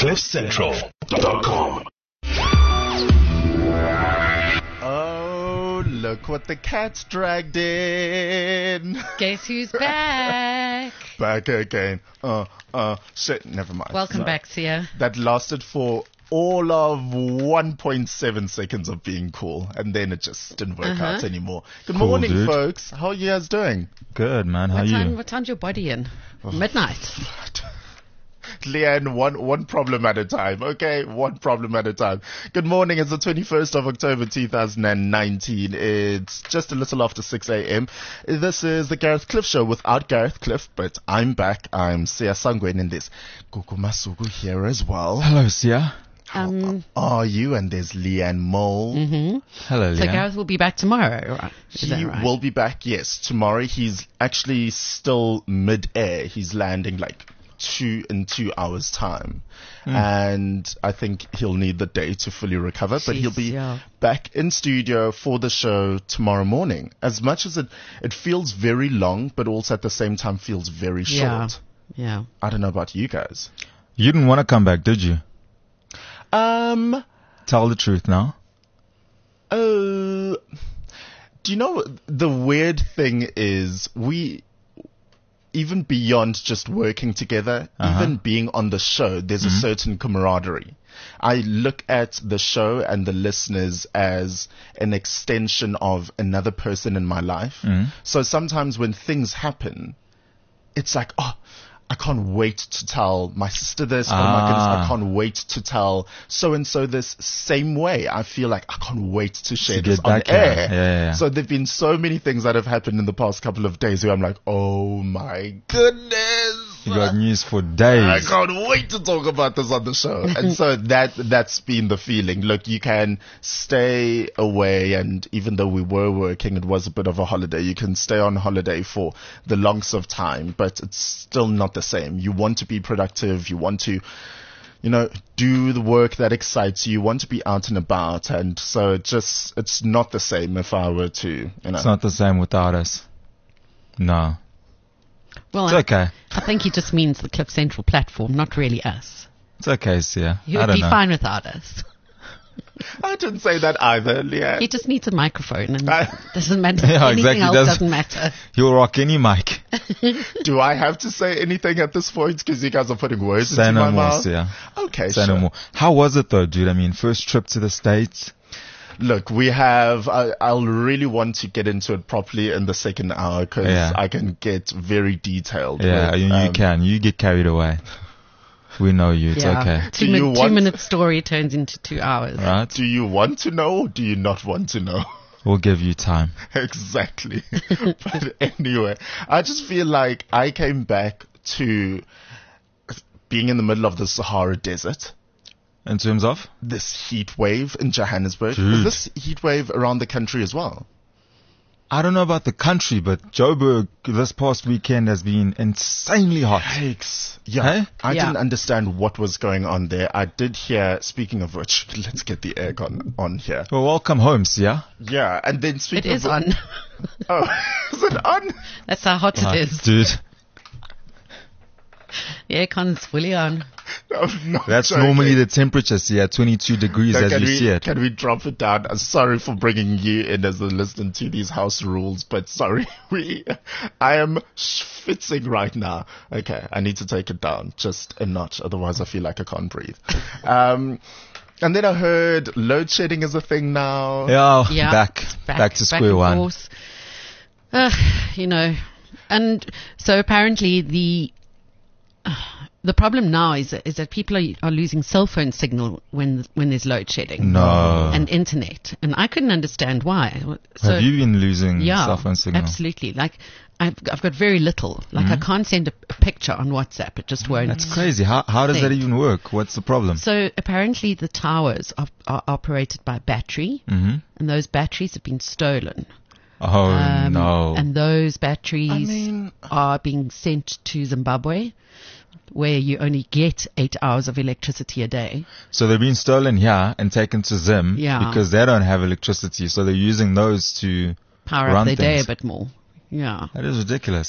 CliffCentral.com. Oh, look what the cat's dragged in. Guess who's back? Back again. Shit, never mind. Welcome back, Sia. That lasted for all of 1.7 seconds of being cool, and then it just didn't work out anymore. Good Cool, morning, dude. folks. How are you guys doing? Good, man. How are you? What time's your body in? Midnight. Leanne, one problem at a time, okay? One problem at a time. Good morning. It's the 21st of October, 2019. It's just a little after 6 a.m. This is the Gareth Cliff Show without Gareth Cliff, but I'm back. I'm Sia Sangwen in this. Gugu Masuku here as well. Hello, Sia. How are you? And there's Leanne Mole. Hello, Leah. So Gareth will be back tomorrow, right? Is that He right? will be back, yes, tomorrow. He's actually still mid-air. He's landing like in 2 hours' time. And I think he'll need the day to fully recover, but he'll be back in studio for the show tomorrow morning. As much as it feels very long, but also at the same time feels very short. Yeah. I don't know about you guys. You didn't want to come back, did you? Tell the truth now. Do you know, the weird thing is even beyond just working together, even being on the show, there's a certain camaraderie. I look at the show and the listeners as an extension of another person in my life. So sometimes when things happen, it's like, oh, I can't wait to tell my sister this. Oh my goodness, I can't wait to tell so-and-so this same way. I feel like I can't wait to share this on air. Yeah. So there've been so many things that have happened in the past couple of days where I'm like, oh my goodness. You got news for I days. can't wait to talk about this on the show. And so that's been the feeling. Look, you can stay away, and even though we were working, it was a bit of a holiday. You can stay on holiday for the longest of time, but it's still not the same. You want to be productive. You want to, do the work that excites you. You want to be out and about. And so it's not the same if I were to, It's not the same without us. No. Well, It's okay. I think he just means the Cliff Central platform, not really us. It's okay, Sia. He I would don't be know. fine without us. I didn't say that either, Leanne. He just needs a microphone, and doesn't matter. Yeah, Anything exactly. else Doesn't- doesn't matter. He'll rock any mic. Do I have to say anything at this point? Because you guys are putting words Say into no my more, mouth. Sia. Okay, Say sure. no more. How was it though, dude? I mean, first trip to the States. Look, we have, I'll really want to get into it properly in the second hour because I can get very detailed. Yeah, with, you can. You get carried away. We know you. It's okay. Do you want- 2-minute story turns into 2 hours. Right? Do you want to know or do you not want to know? We'll give you time. Exactly. But anyway, I just feel like I came back to being in the middle of the Sahara Desert. In terms of? This heat wave in Johannesburg. Dude. Is this heat wave around the country as well? I don't know about the country, but Joburg this past weekend has been insanely hot. Yikes. Yeah. Hey? I Yeah. didn't understand what was going on there. I did hear, speaking of which, let's get the aircon on here. Well, welcome home, Sia. Yeah. And then It speaking is of... on. Oh, is it on? That's how hot it is. Dude, The aircon's fully on. No, not that's joking. normally the temperature, Sia, 22 degrees So as you see it. Can we drop it down? I'm sorry for bringing you in as a listener to these house rules, but sorry, I am schwitzing right now. Okay, I need to take it down just a notch, otherwise I feel like I can't breathe. And then I heard load shedding is a thing now. Yeah, back to square and one. forth. And so apparently the problem now is that people are losing cell phone signal when there's load shedding. No. And internet. And I couldn't understand why. So, Have you been losing yeah, cell phone signal? absolutely. Like, I've got very little. Like, I can't send a picture on WhatsApp. It just won't. That's crazy. How does that even work? What's the problem? So apparently the towers are operated by battery, and those batteries have been stolen. Oh, no. And those batteries are being sent to Zimbabwe, where you only get 8 hours of electricity a day. So they're being stolen here and taken to Zim Yeah. because they don't have electricity. So they're using those to Power run up their day things. a bit more. Yeah. That is ridiculous.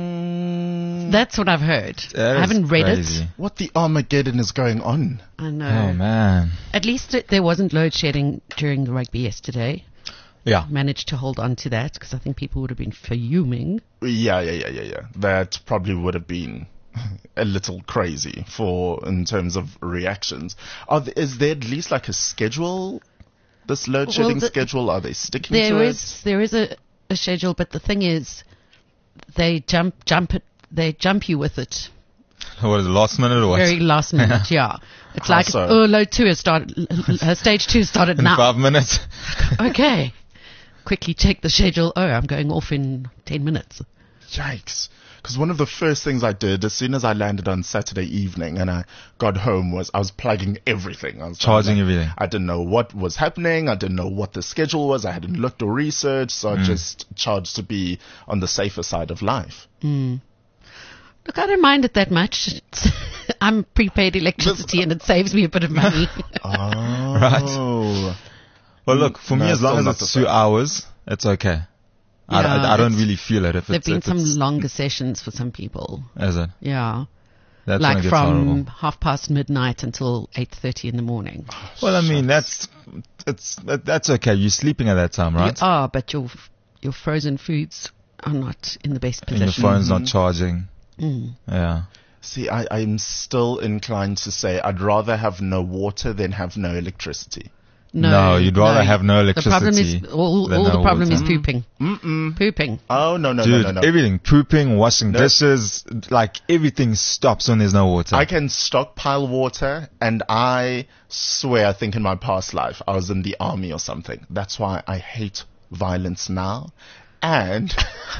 That's what I've heard. That I haven't is read crazy. it. What the Armageddon is going on? I know. Oh, man. At least there wasn't load shedding during the rugby yesterday. Yeah. Managed to hold on to that because I think people would have been fuming. Yeah. That probably would have been a little crazy in terms of reactions. Is there at least like a schedule? This load shedding schedule? Are they sticking to it? There is a schedule, but the thing is, they jump you with it. What is it, last minute or what? Very last minute, yeah. It's How like, so? load 2 has started, stage 2 started In now. 5 minutes. Okay. Quickly check the schedule. Oh, I'm going off in 10 minutes. Yikes. Because one of the first things I did as soon as I landed on Saturday evening and I got home was I was plugging everything. I was Charging everything. I didn't know what was happening. I didn't know what the schedule was. I hadn't looked or researched. So I just charged to be on the safer side of life. Look, I don't mind it that much. I'm prepaid electricity and it saves me a bit of money. Oh. Right. Well, look, for me, No, as long still as not it's the 2 same. hours, it's okay. I don't really feel it. If There've it's, been if some it's, longer sessions for some people. Is it? Yeah. That's when it Like gets from horrible. midnight until 8:30 in the morning. Well, I mean, that's okay. You're sleeping at that time, right? You are, but your frozen foods are not in the best And your position. phone's not charging. Mm. Yeah. See, I'm still inclined to say I'd rather have no water than have no electricity. No, you'd rather have no The problem electricity is all than the no problem water. is pooping. Pooping. Oh, no. Dude, everything. Pooping, washing dishes, like everything stops when there's no water. I can stockpile water, and I swear, I think in my past life, I was in the army or something. That's why I hate violence now. And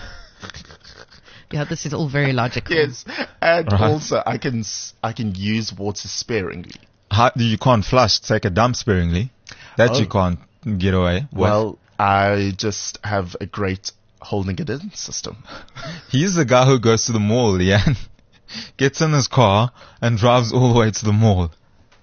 Yeah, this is all very logical. yes, and Right. also I can use water sparingly. You can't flush, take a dump sparingly. That you can't get away with. Well, I just have a great holding it in system. He's the guy who goes to the mall, Leanne. Gets in his car and drives all the way to the mall.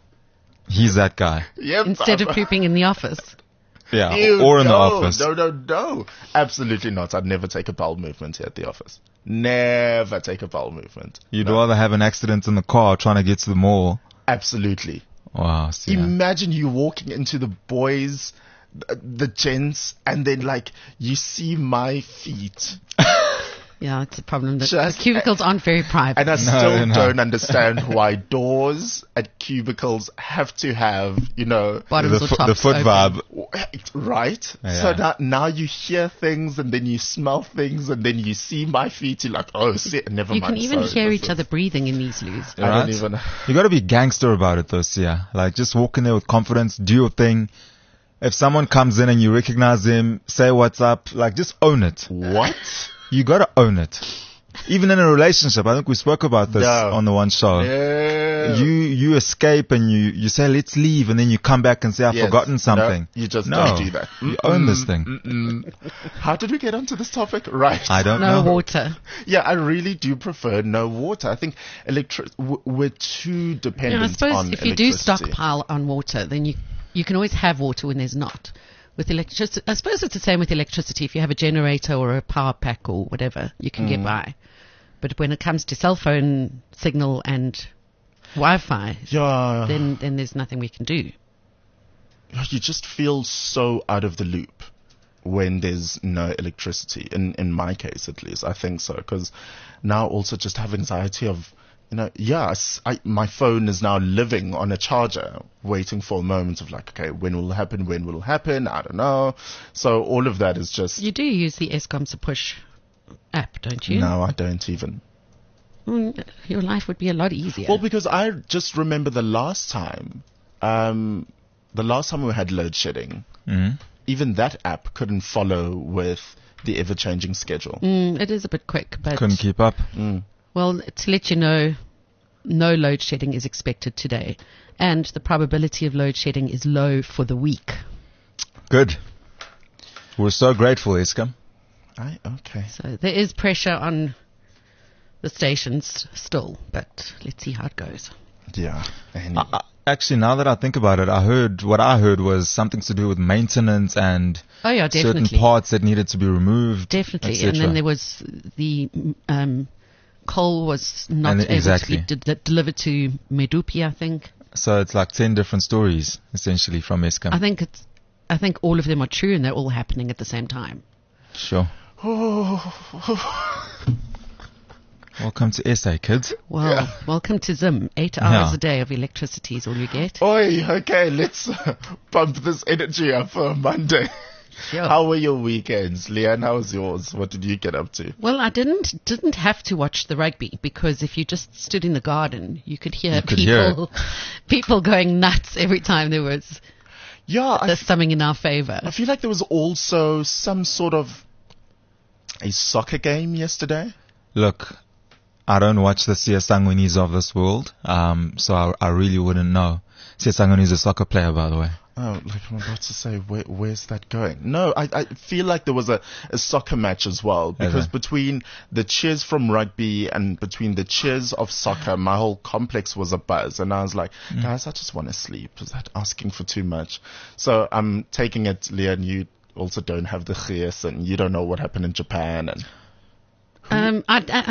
He's that guy. Yep, Instead of pooping in the office. Yeah, Ew, or in the no, office. No. Absolutely not. I'd never take a bowel movement here at the office. Never take a bowel movement. You'd No. rather have an accident in the car trying to get to the mall. Absolutely. Wow, see. Imagine you walking into the boys, the gents, and then like you see my feet. Yeah, it's a problem that Just- the cubicles aren't very private. And I still they're not. don't understand why doors at cubicles have to have, Bottoms or the tops foot open. right? vibe. So Yeah. now you hear things and then you smell things and then you see my feet. You're like, oh, never You mind. can even sorry, hear this each other breathing in these loos. I don't Right? even. You gotta be gangster about it though, Sia. Like, just walk in there with confidence, do your thing. If someone comes in and you recognize them, say what's up. Like, just own it. What? You gotta own it. Even in a relationship, I think we spoke about this No. on the one show. Yeah. You escape and you say, let's leave, and then you come back and say, I've Yes. forgotten something. No, you just No. don't do that. You own this thing. How did we get onto this topic? Right. I don't No know. water. Yeah, I really do prefer no water. I think we're too dependent I suppose on if you do electricity. stockpile on water, then you can always have water when there's not. With electricity, I suppose it's the same with electricity. If you have a generator or a power pack or whatever, you can get by. But when it comes to cell phone signal and Wi-Fi, Yeah, then there's nothing we can do. you just feel so out of the loop when there's no electricity. In my case, at least, I think so. Because now also just have anxiety of, my phone is now living on a charger, waiting for a moment of like, okay, when will it happen? When will it happen? I don't know. So all of that is just. You do use the Eskom's Push app, don't you? No, I don't even. Your life would be a lot easier. Well, because I just remember the last time we had load shedding, even that app couldn't follow with the ever-changing schedule. It is a bit quick, but Couldn't keep up. well, to let you know, no load shedding is expected today, and the probability of load shedding is low for the week. Good. We're so grateful, Eskom. Okay. So there is pressure on the stations still, but let's see how it goes. Yeah. Anyway. actually, now that I think about it, what I heard was something to do with maintenance and Oh yeah, certain definitely. parts that needed to be removed. Definitely. etc. And then there was the coal was not And able exactly. to be delivered to Medupi, I think. So it's like 10 different stories, essentially, from Eskom. I think all of them are true and they're all happening at the same time. Sure. Welcome to SA, kids. Well, welcome to Zim. 8 hours Yeah. a day of electricity is all you get. Oi, okay, let's pump this energy up for a Monday. Sure. How were your weekends? Leanne, how was yours? What did you get up to? Well, I didn't have to watch the rugby because if you just stood in the garden, you could hear people going nuts every time there was there's something in our favor. I feel like there was also some sort of a soccer game yesterday. Look, I don't watch the Siyasangunis of this world, so I really wouldn't know. Siyasanguni is a soccer player, by the way. Oh, like I'm about to say, where's that going? No, I feel like there was a soccer match as well, because between the cheers from rugby and between the cheers of soccer, my whole complex was a buzz, and I was like, guys, I just want to sleep. Is that asking for too much? So I'm taking it, Leanne, you also don't have the gees, and you don't know what happened in Japan. And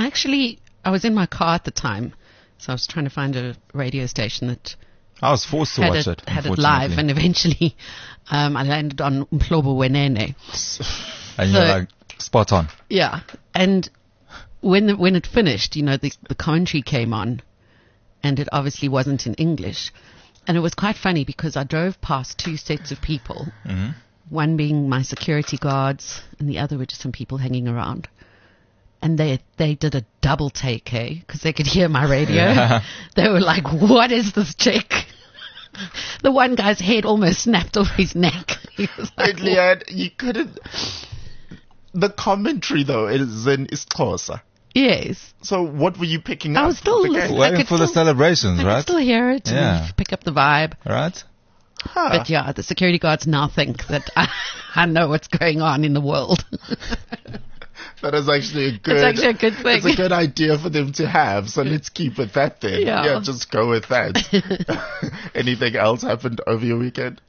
I was in my car at the time, so I was trying to find a radio station that I was forced to watch it. Had it live, and eventually I landed on Mhlobo Wenene. And you're like, spot on. Yeah, and when it finished, the commentary came on, and it obviously wasn't in English, and it was quite funny because I drove past two sets of people, one being my security guards, and the other were just some people hanging around. And they did a double take, because they could hear my radio. Yeah. They were like, what is this chick? The one guy's head almost snapped off his neck. He was like, Wait, Leanne, you couldn't... The commentary, though, is in Xhosa. yes. So what were you picking up? I was still The game? listening. Waiting for the celebrations, I right? could still hear it and pick up the vibe. Right? Huh. But yeah, the security guards now think that I know what's going on in the world. That is actually a good... It's actually a good thing. It's a good idea for them to have, so let's keep with that then. Yeah. Just go with that. Anything else happened over your weekend?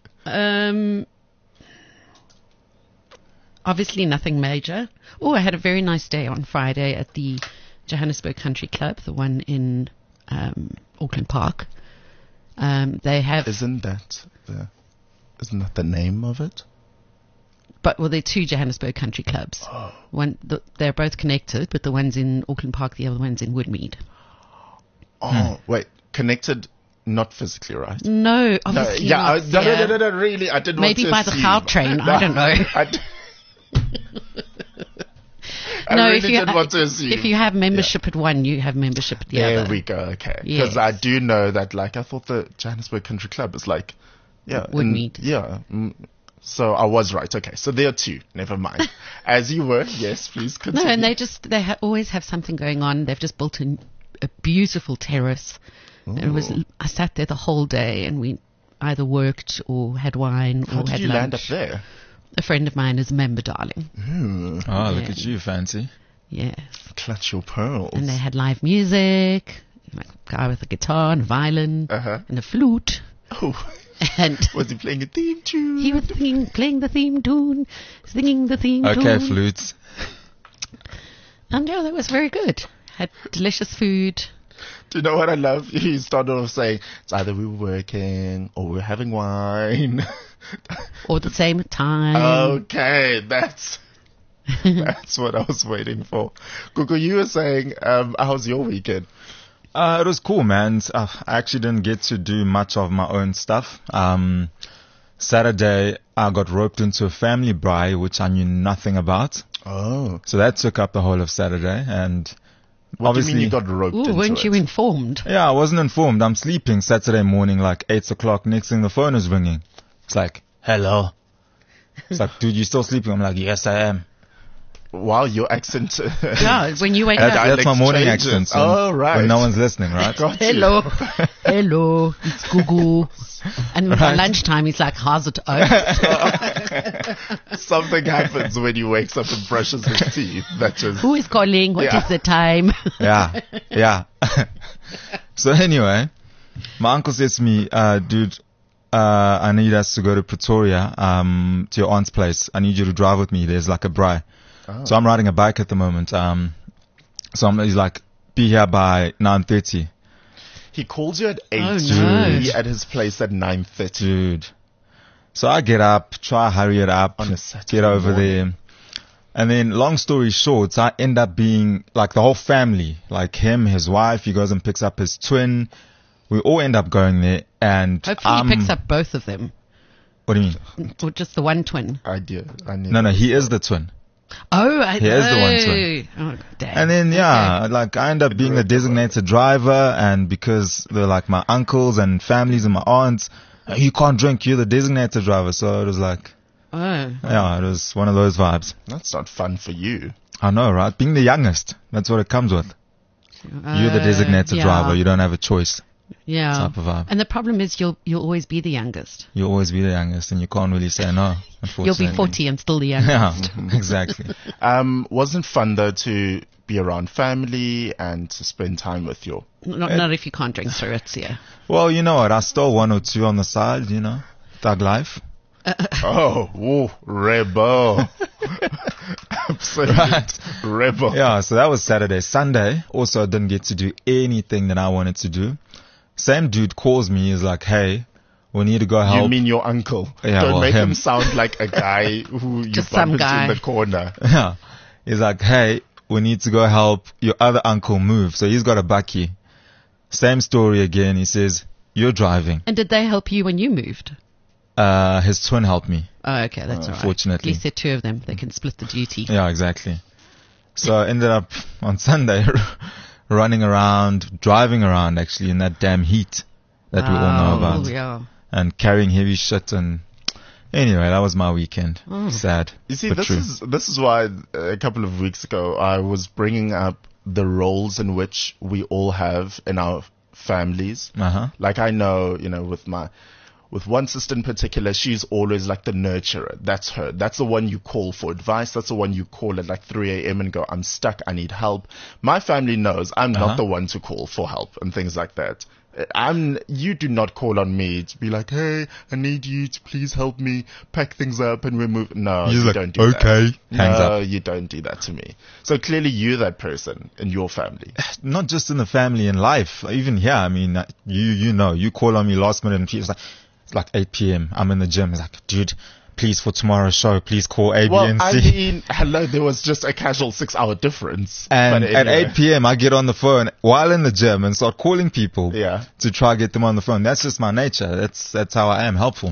Obviously nothing major. Oh, I had a very nice day on Friday at the Johannesburg Country Club, the one in Auckland Park. They have... Isn't that the name of it? Well, they're two Johannesburg country clubs. They're both connected, but the one's in Auckland Park, the other one's in Woodmead. Oh, wait. Connected, not physically, right? No, obviously not. No, really. I didn't Maybe want to by the assume. Gautrain, I don't know. I really didn't want to assume. If you have membership at one, you have membership at the other. There we go, okay. Yes. Because I do know that, I thought the Johannesburg Country Club is Woodmead. So I was right. Okay, so there are two. Never mind. As you were, yes, please continue. No, and they always have something going on. They've just built a beautiful terrace. And I sat there the whole day, and we either worked or had wine or How did had you lunch. land up there? A friend of mine is a member, darling. Oh, look at you, fancy. Yes. Clutch your pearls. And they had live music, like a guy with a guitar and a violin and a flute. Oh, And was he playing a theme tune? he was playing the theme tune, singing the theme tune. Okay, flutes. And yeah, that was very good. Had delicious food. Do you know what I love? He started off saying, it's either we were working or we were having wine. All at the same time. Okay, that's what I was waiting for. Gugu, you were saying, how's your weekend? It was cool, man. I actually didn't get to do much of my own stuff. Saturday, I got roped into a family braai, which I knew nothing about. Oh. So that took up the whole of Saturday. And What obviously, do you mean you got roped into weren't it? you informed? yeah, I wasn't informed. I'm sleeping Saturday morning, like 8 o'clock. Next thing, the phone is ringing. It's like, hello. It's like, dude, you still sleeping? I'm like, yes, I am. Wow, your accent. Yeah, when you wake up. That's my morning changes. accent. Oh, right. When no one's listening, right? Got you. Hello, hello, it's Gugu. And by lunchtime, he's like, how's it Something happens when he wakes up and brushes his teeth. That just... Who is calling? What is the time? Yeah. So anyway, My uncle says to me, dude, I need us to go to Pretoria, to your aunt's place. I need you to drive with me. There's like a braai. Oh. So I'm riding a bike at the moment. He's like, be here by 9:30. He calls you at 8 Oh, to no. be at his place at 9:30. Dude. So I get up, try hurry it up, On a Saturday get over morning. there. And then long story short, I end up being like the whole family, like him, his wife, he goes and picks up his twin. We all end up going there and Hopefully he picks up both of them. What do you mean? Or just the one twin. I need No, he is the twin. Oh, He is the one twin. Oh, damn. And then, like I end up being the designated driver, and because they're like my uncles and families and my aunts, you can't drink, you're the designated driver. So it was like, Oh. it was one of those vibes. That's not fun for you. I know, right? Being the youngest, that's what it comes with. You're the designated yeah. driver. You don't have a choice. Yeah. Type of vibe. And the problem is you'll always be the youngest. You'll always be the youngest, and you can't really say no, You'll unfortunately. be 40 and still the youngest. Yeah, exactly. Wasn't fun though to be around family and to spend time with your. Not if you can't drink through it, yeah. Well, you know what? I stole one or two on the side, thug life. Oh, rebel. Absolute Right. rebel. Yeah, so that was Saturday. Sunday, also I didn't get to do anything that I wanted to do. Same dude calls me, he's like, hey, we need to go help. You mean your uncle? Yeah, Don't well, make him him. sound like a guy who you Just bump some into guy. in the corner. Yeah. He's like, hey, we need to go help your other uncle move. So he's got a bakkie. Same story again. He says, you're driving. And did they help you when you moved? His twin helped me. Oh, okay, that's all right. Fortunately. At least there are two of them. They can split the duty. Yeah, exactly. So I ended up on Sunday running around, driving around actually in that damn heat that we all know Oh, about. yeah. And carrying heavy shit, and anyway, that was my weekend. Sad. You see, but true. this is why a couple of weeks ago I was bringing up the roles in which we all have in our families. Uh-huh. Like I know, with one sister in particular, she's always like the nurturer. That's her. That's the one you call for advice. That's the one you call at like 3 a.m. and go, I'm stuck. I need help. My family knows I'm not the one to call for help and things like that. You do not call on me to be like, hey, I need you to please help me pack things up and we move. No, You're you like, don't do okay. that. Hangs No, up. you don't do that to me. So clearly you're that person in your family. Not just in the family, in life, even here. I mean, you call on me last minute and it's like 8 p.m. I'm in the gym. It's like, dude, please for tomorrow's show, please call A, B, Well, and I C. mean, hello, there was just a casual 6-hour difference. And But at anyway. 8 p.m. I get on the phone while in the gym and start calling people Yeah. to try get them on the phone. That's just my nature. That's how I am, helpful.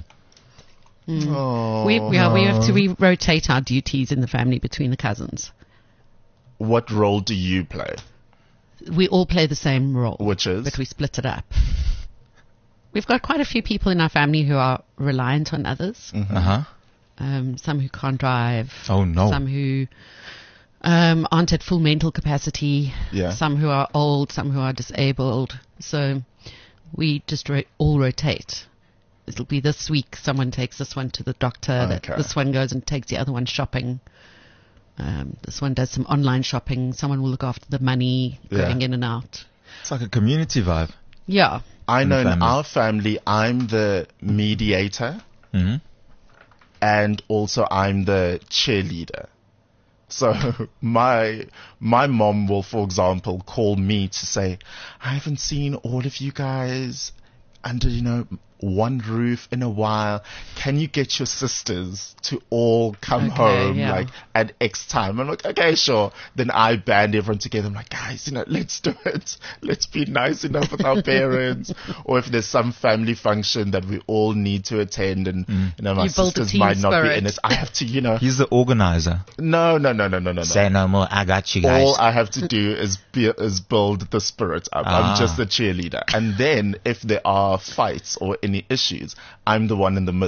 Oh, We rotate our duties in the family between the cousins. what role do you play? We all play the same role. Which is? But we split it up. We've got quite a few people in our family who are reliant on others. Uh-huh. Some who can't drive. Oh, no. Some who aren't at full mental capacity. Yeah. Some who are old. Some who are disabled. So we just all rotate. It'll be this week someone takes this one to the doctor. Okay. This one goes and takes the other one shopping. This one does some online shopping. Someone will look after the money going in and out. It's like a community vibe. Yeah. I In know the in family. our family, I'm the mediator Mm-hmm. and also I'm the cheerleader. So my mom will, for example, call me to say, I haven't seen all of you guys under, one roof in a while. Can you get your sisters to all come Okay, home yeah. like at X time? I'm like, okay, sure. Then I band everyone together. I'm like, guys, let's do it. Let's be nice enough with our parents. Or if there's some family function that we all need to attend and, my You built a sisters team might not be spirit. in it, I have to, He's the organizer. no. Say no more. I got you guys. All I have to do is build the spirit up. I'm just the cheerleader. And then if there are fights or any issues, I'm the one in the middle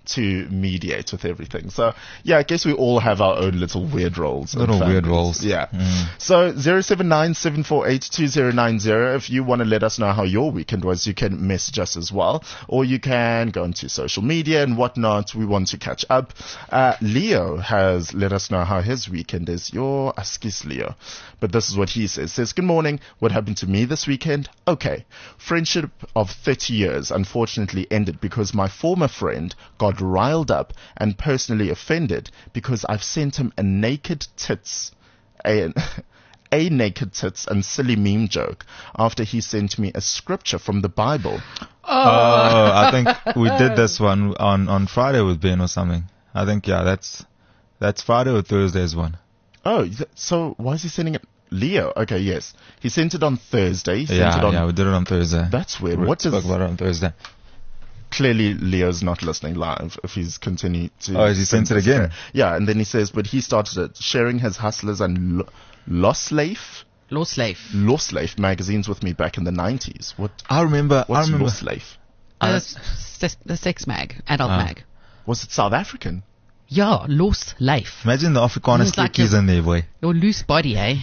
to mediate with everything. So yeah, I guess we all have our own little weird roles. Little weird roles. Yeah. So 079-748-2090. If you want to let us know how your weekend was, you can message us as well, or you can go into social media and whatnot. We want to catch up. Leo has let us know how his weekend is. Your askis, Leo. But this is what he says, good morning. What happened to me this weekend? Okay. Friendship of 30 years unfortunately ended because my former friend got riled up and personally offended because I've sent him a naked tits and silly meme joke after he sent me a scripture from the Bible. Oh, I think we did this one on Friday with Ben or something. I think, yeah, that's Friday or Thursday's one. Oh, so why is he sending it? Leo. Okay, yes. He sent it on Thursday. We did it on Thursday. That's weird. We spoke about it on Thursday. Clearly, Leo's not listening live if he's continued to... Oh, has he sent it again? Yeah, and then he says, but he started it, sharing his Hustlers and Losleif magazines with me back in the 90s. What's Losleif? The sex mag, adult mag. Was it South African? Yeah, Losleif. Imagine the Afrikaner stickies in there, boy. Your loose body, eh?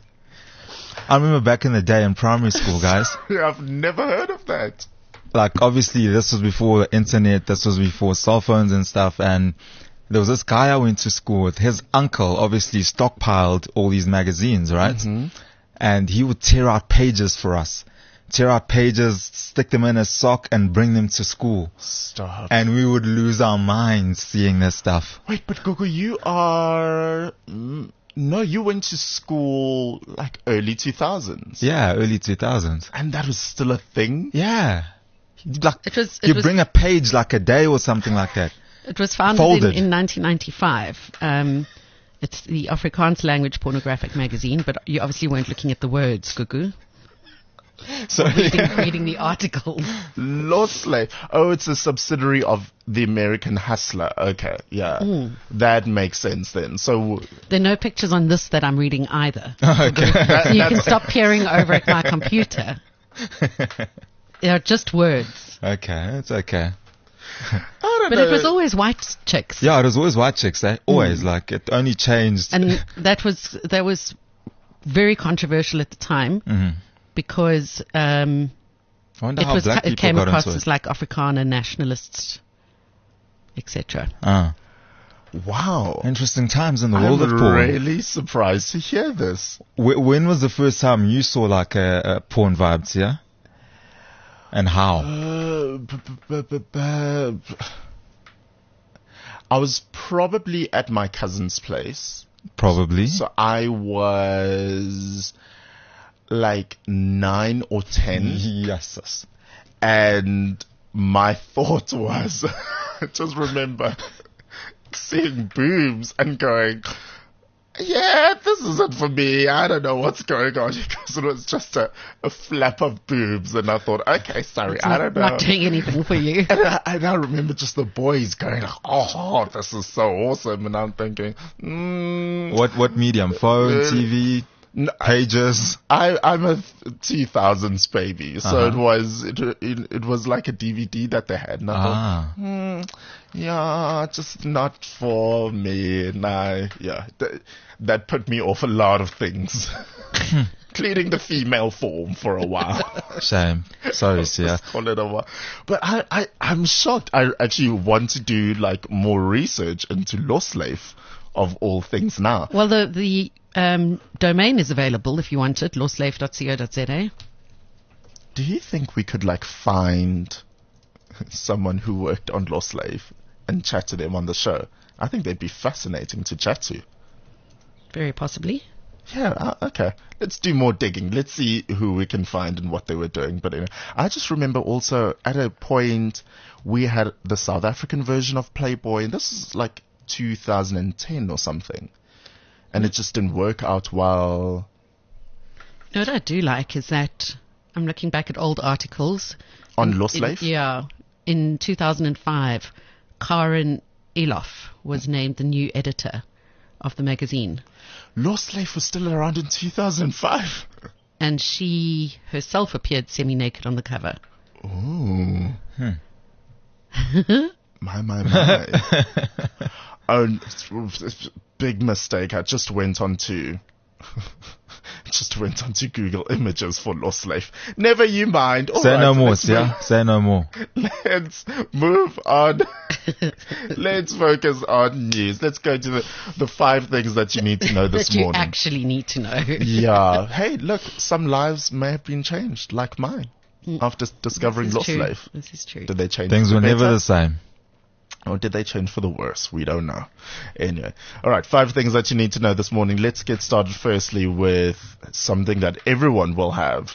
I remember back in the day in primary school, guys. I've never heard of that. Like, obviously, this was before the internet, this was before cell phones and stuff, and there was this guy I went to school with. His uncle obviously stockpiled all these magazines, right? Mm-hmm. And he would tear out pages for us. Tear out pages, stick them in a sock, and bring them to school. Stop. And we would lose our minds seeing this stuff. Wait, but Gogo, you are... No, you went to school like early 2000s. Yeah, early 2000s. And that was still a thing? Yeah. Like, you bring a page like a day or something like that. It was founded in 1995. It's the Afrikaans language pornographic magazine, but you obviously weren't looking at the words, Gugu. So reading the article. Losleif. Oh, it's a subsidiary of the American Hustler. Okay, yeah. That makes sense then. So there are no pictures on this that I'm reading either. Okay. So you can stop peering over at my computer. They are just words. Okay, it's okay. I don't know. But it was always white chicks. Yeah, it was always white chicks. Always, like, it only changed. And that was very controversial at the time. Mm-hmm. Because I wonder how black people came got across into as it. like Afrikaner nationalists, etc. Wow. Interesting times in the world of porn. I'm really surprised to hear this. When was the first time you saw like a porn vibes, yeah? And how? I was probably at my cousin's place. Probably. So I was like 9 or 10. Yes. And my thought was, just remember seeing boobs and going, yeah, this isn't for me. I don't know what's going on, because it was just a flap of boobs. And I thought, okay, sorry, I don't know. Not doing anything for you. And I remember just the boys going, oh, this is so awesome. And I'm thinking, What medium? Phone, TV? No, pages. I'm a 2000s baby, so it was like a DVD that they had. And I thought, yeah, just not for me. Nah, yeah, that put me off a lot of things, including the female form for a while. Shame. Sorry, Sia. But I'm shocked. I actually want to do like more research into Losleif of all things now. Well, the domain is available if you want it, losleif.co.za. Do you think we could like find someone who worked on Losleif and chat to them on the show? I think they'd be fascinating to chat to. Very possibly. Yeah, okay. Let's do more digging. Let's see who we can find and what they were doing. But anyway, I just remember also at a point we had the South African version of Playboy, and this is like 2010 or something. And it just didn't work out well. You know what I do like is that I'm looking back at old articles. On Losleif? Yeah. In 2005, Karen Elof was named the new editor of the magazine. Losleif was still around in 2005. And she herself appeared semi-naked on the cover. Ooh. My. Oh, big mistake. I just went on to Google Images for Lost Slave. Never you mind. All Say right, no more, let's yeah? Say no more. Let's move on. Let's focus on news. Let's go to the 5 things that you need to know this that you morning. actually need to know. Yeah. Hey, look, some lives may have been changed, like mine, after discovering Lost Slave. This is true. Did they change? Things for were never better? the same. Or did they change for the worse? We don't know. Anyway. All right. 5 things that you need to know this morning. Let's get started firstly with something that everyone will have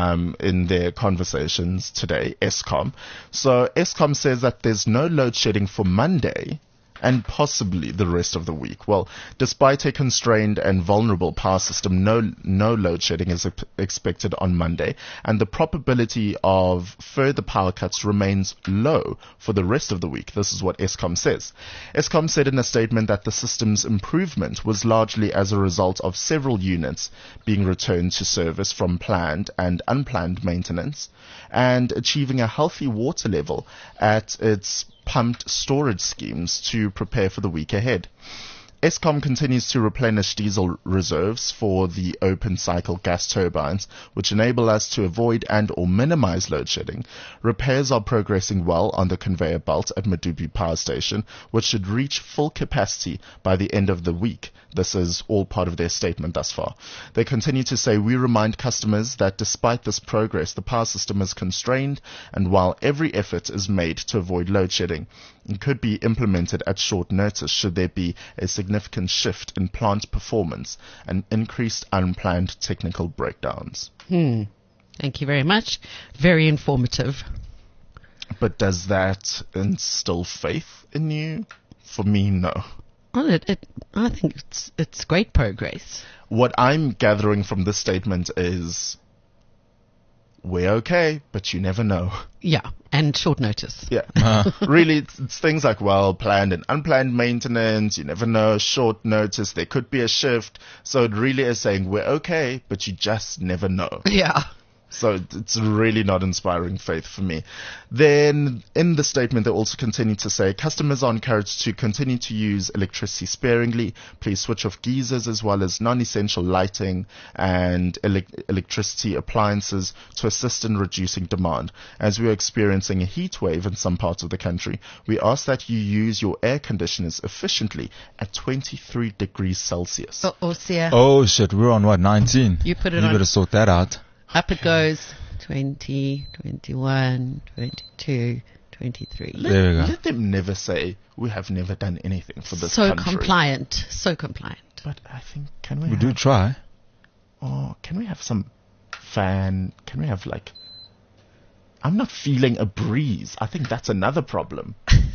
in their conversations today, Eskom. So Eskom says that there's no load shedding for Monday and possibly the rest of the week. Well, despite a constrained and vulnerable power system, no load shedding is expected on Monday, and the probability of further power cuts remains low for the rest of the week. This is what Eskom says. Eskom said in a statement that the system's improvement was largely as a result of several units being returned to service from planned and unplanned maintenance, and achieving a healthy water level at its pumped storage schemes to prepare for the week ahead. Eskom continues to replenish diesel reserves for the open cycle gas turbines, which enable us to avoid and or minimize load shedding. Repairs are progressing well on the conveyor belt at Medupi Power Station, which should reach full capacity by the end of the week. This is all part of their statement thus far. They continue to say, we remind customers that despite this progress, the power system is constrained, and while every effort is made to avoid load shedding, it could be implemented at short notice should there be a significant shift in plant performance and increased unplanned technical breakdowns. Thank you very much. Very informative. But does that instill faith in you? For me, no. Well, I think it's great progress. What I'm gathering from this statement is we're okay, but you never know. Yeah, and short notice. Yeah. Really, it's things like, well, planned and unplanned maintenance. You never know. Short notice. There could be a shift. So it really is saying we're okay, but you just never know. Yeah. So it's really not inspiring faith for me. Then in the statement, they also continue to say customers are encouraged to continue to use electricity sparingly. Please switch off geysers as well as non-essential lighting and electricity appliances to assist in reducing demand. As we are experiencing a heat wave in some parts of the country, we ask that you use your air conditioners efficiently at 23 degrees Celsius. Oh shit, we're on what, 19? You put it You on. better sort that out. Up it goes. 20, 21, 22, 23. There we go. Let them never say we have never done anything for this So country. compliant. So compliant. But I think, can we We do try. can we have some fan? Can we have like, I'm not feeling a breeze. I think that's another problem.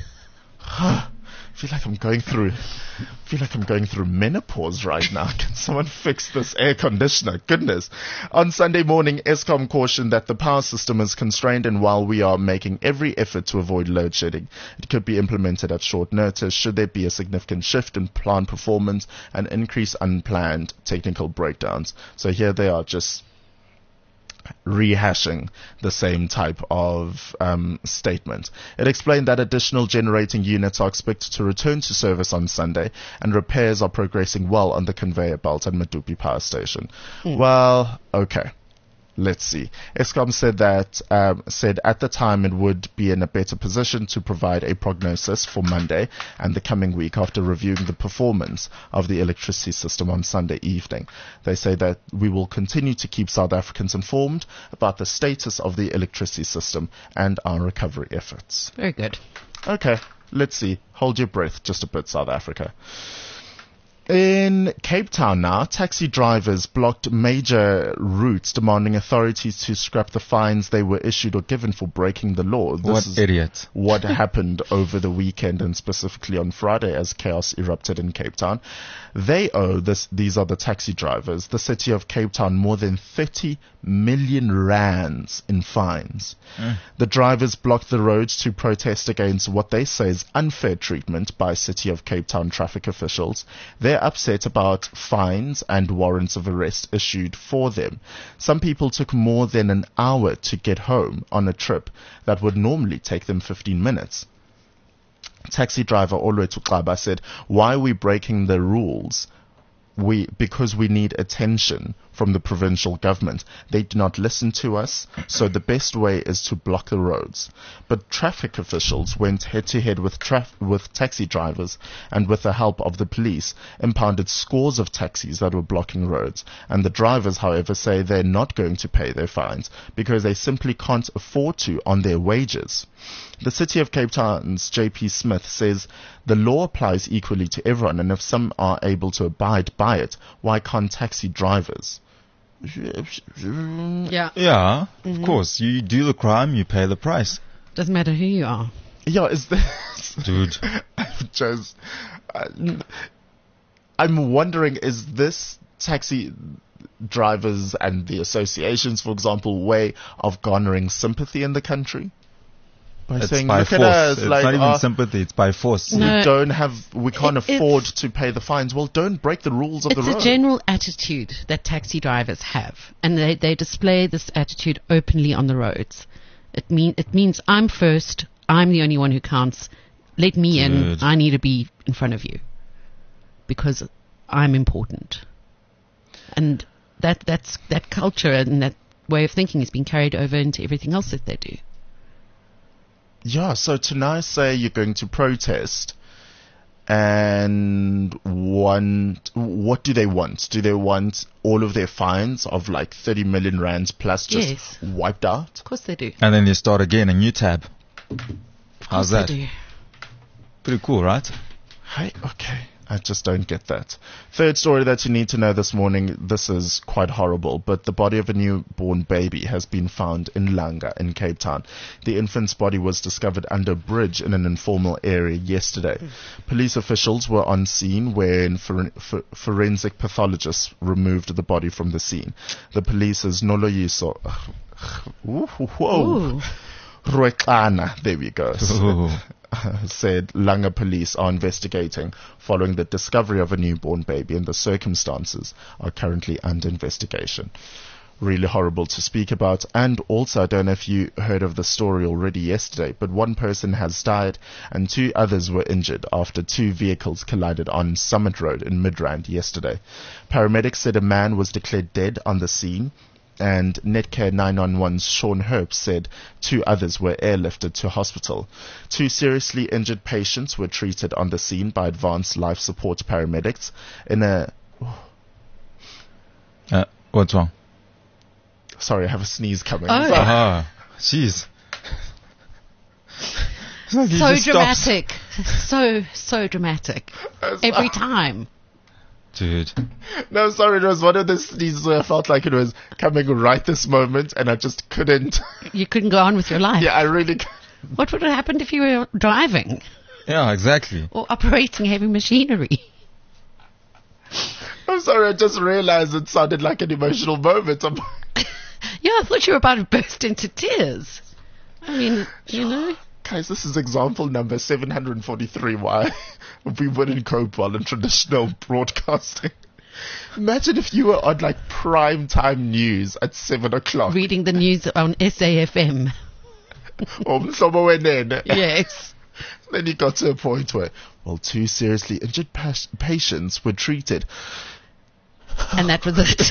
I feel like I'm going through menopause right now. Can someone fix this air conditioner? Goodness. On Sunday morning, Eskom cautioned that the power system is constrained, and while we are making every effort to avoid load shedding, it could be implemented at short notice should there be a significant shift in plant performance and increase unplanned technical breakdowns. So here they are, just rehashing the same type of statement. It explained that additional generating units are expected to return to service on Sunday, and repairs are progressing well on the conveyor belt at Medupi Power Station. Well, okay. Let's see. Eskom said at the time it would be in a better position to provide a prognosis for Monday and the coming week after reviewing the performance of the electricity system on Sunday evening. They say that we will continue to keep South Africans informed about the status of the electricity system and our recovery efforts. Very good. Okay, let's see. Hold your breath just a bit, South Africa. In Cape Town now, taxi drivers blocked major routes, demanding authorities to scrap the fines they were issued or given for breaking the law. What idiot. What happened over the weekend, and specifically on Friday as chaos erupted in Cape Town. They owe these are the taxi drivers, the city of Cape Town, more than 30 million rands in fines. The drivers blocked the roads to protest against what they say is unfair treatment by City of Cape Town traffic officials. They're upset about fines and warrants of arrest issued for them. Some people took more than an hour to get home on a trip that would normally take them 15 minutes. taxi driver Olwethu Xaba said, "Why are we breaking the rules? Because we need attention from the provincial government. They do not listen to us, so the best way is to block the roads." But traffic officials went head-to-head with taxi drivers and, with the help of the police, impounded scores of taxis that were blocking roads. And the drivers, however, say they're not going to pay their fines because they simply can't afford to on their wages. The City of Cape Town's JP Smith says the law applies equally to everyone, and if some are able to abide by it, why can't taxi drivers? Yeah. Yeah, of course. You do the crime, you pay the price. Doesn't matter who you are. Yeah, is this... Dude. I'm wondering, is this taxi drivers and the associations, for example, way of garnering sympathy in the country? By It's saying, by look force. at us, It's like, not even sympathy, it's by force. No. we can't afford to pay the fines. Well, don't break the rules of the road. It's a general attitude that taxi drivers have, and they display this attitude openly on the roads. It means I'm first, I'm the only one who counts. Let me in. Dude. I need to be in front of you because I'm important. And that culture and that way of thinking is being carried over into everything else that they do. Yeah, so to now say you're going to protest and what do they want? Do they want all of their fines of like 30 million rands plus just Yes. wiped out? Of course they do. And then you start again, a new tab. Of How's course that? they do. Pretty cool, right? Hey, okay. I just don't get that. Third story that you need to know this morning. This is quite horrible, but the body of a newborn baby has been found in Langa in Cape Town. The infant's body was discovered under a bridge in an informal area yesterday. Police officials were on scene when forensic pathologists removed the body from the scene. The police's Noloyiso Ooh. Rwexana, there we go. Ooh. Said Langa police are investigating following the discovery of a newborn baby, and the circumstances are currently under investigation. Really horrible to speak about. And also, I don't know if you heard of the story already yesterday, but one person has died and 2 others were injured after 2 vehicles collided on Summit Road in Midrand yesterday. Paramedics said a man was declared dead on the scene, and Netcare 911's Sean Herbst said 2 others were airlifted to hospital. 2 seriously injured patients were treated on the scene by advanced life support paramedics in a... What's wrong? Sorry, I have a sneeze coming. Oh. Sorry. Jeez. It's like he So just stops. dramatic. So dramatic. Every time. Dude. No, sorry, it was one of the sneezes where I felt like it was coming right this moment, and I just couldn't. You couldn't go on with your life. Yeah, I really... What would have happened if you were driving Yeah, exactly. or operating heavy machinery? I'm sorry, I just realized it sounded like an emotional moment. Yeah, I thought you were about to burst into tears. I mean, you know. Guys, this is example number 743 why we wouldn't cope well in traditional broadcasting. Imagine if you were on like prime time news at 7 o'clock. Reading the news on SAFM. Or Mhlobo Wenene. Yes. Then you got to a point where, well, 2 seriously injured patients were treated. And that was it.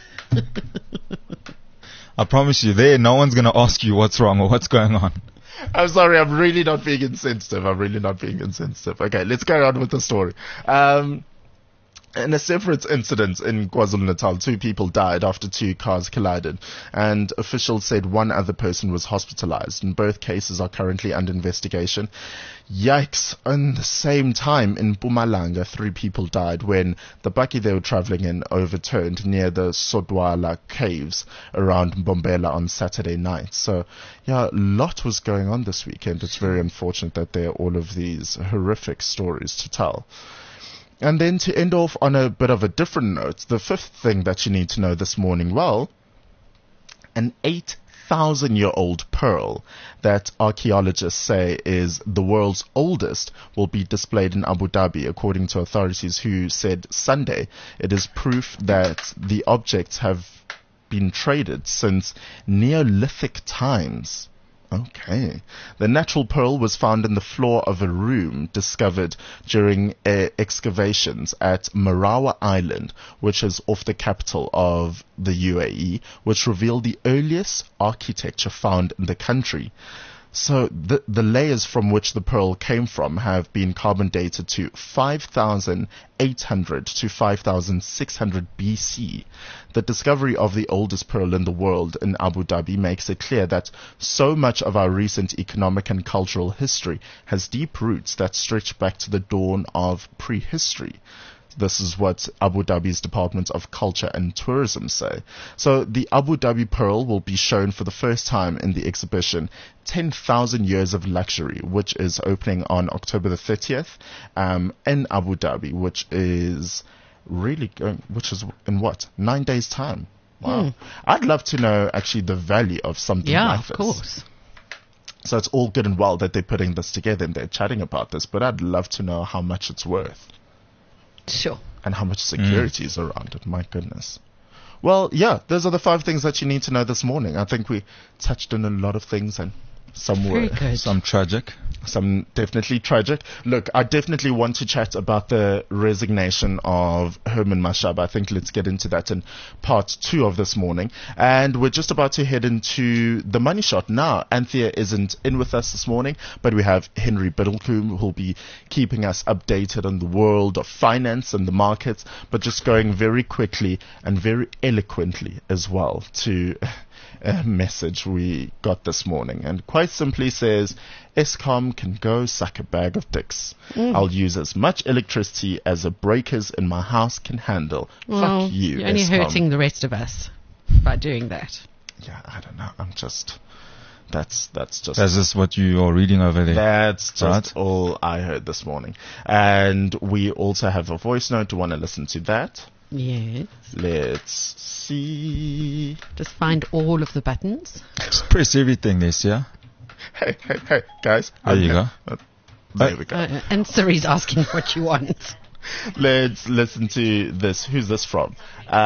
I promise you, there, no one's going to ask you what's wrong or what's going on. I'm sorry, I'm really not being insensitive. Okay, let's go on with the story. In a separate incident in KwaZulu-Natal, 2 people died after 2 cars collided, and officials said 1 other person was hospitalized, and both cases are currently under investigation. Yikes. At the same time, in Mpumalanga, 3 people died when the bakkie they were traveling in overturned near the Sodwala caves around Mbombela on Saturday night. So, yeah, a lot was going on this weekend. It's very unfortunate that there are all of these horrific stories to tell. And then to end off on a bit of a different note, the 5th thing that you need to know this morning, well, an 8,000-year-old pearl that archaeologists say is the world's oldest will be displayed in Abu Dhabi, according to authorities who said Sunday it is proof that the objects have been traded since Neolithic times. Okay. The natural pearl was found in the floor of a room discovered during excavations at Marawa Island, which is off the capital of the UAE, which revealed the earliest architecture found in the country. So the layers from which the pearl came from have been carbon dated to 5,800 to 5,600 BC. The discovery of the oldest pearl in the world in Abu Dhabi makes it clear that so much of our recent economic and cultural history has deep roots that stretch back to the dawn of prehistory. This is what Abu Dhabi's Department of Culture and Tourism say. So the Abu Dhabi Pearl will be shown for the first time in the exhibition 10,000 Years of Luxury, which is opening on October the 30th in Abu Dhabi, which is in 9 days' time. Wow. I'd love to know actually the value of something like this. Yeah, of course. So it's all good and well that they're putting this together and they're chatting about this, but I'd love to know how much it's worth. Sure. And how much security is around it. My goodness. Well, yeah, those are the 5 things that you need to know this morning. I think we touched on a lot of things, and some were some tragic. Some definitely tragic. Look, I definitely want to chat about the resignation of Herman Mashaba. I think let's get into that in part 2 of this morning. And we're just about to head into the money shot now. Anthea isn't in with us this morning, but we have Henry Biddlecombe who'll be keeping us updated on the world of finance and the markets, but just going very quickly and very eloquently as well to a message we got this morning, and quite simply says, Eskom can go suck a bag of dicks. I'll use as much electricity as the breakers in my house can handle. Well, Fuck you, you're only Eskom. hurting the rest of us by doing that. Yeah, I don't know. That's just... That's just what you are reading over there. That's just all I heard this morning. And we also have a voice note. Do you want to listen to that? Yes. Let's see. Just find all of the buttons. Just press everything this, yeah? Hey, guys. There you go. There we go. And Siri's asking what you want. Let's listen to this. Who's this from?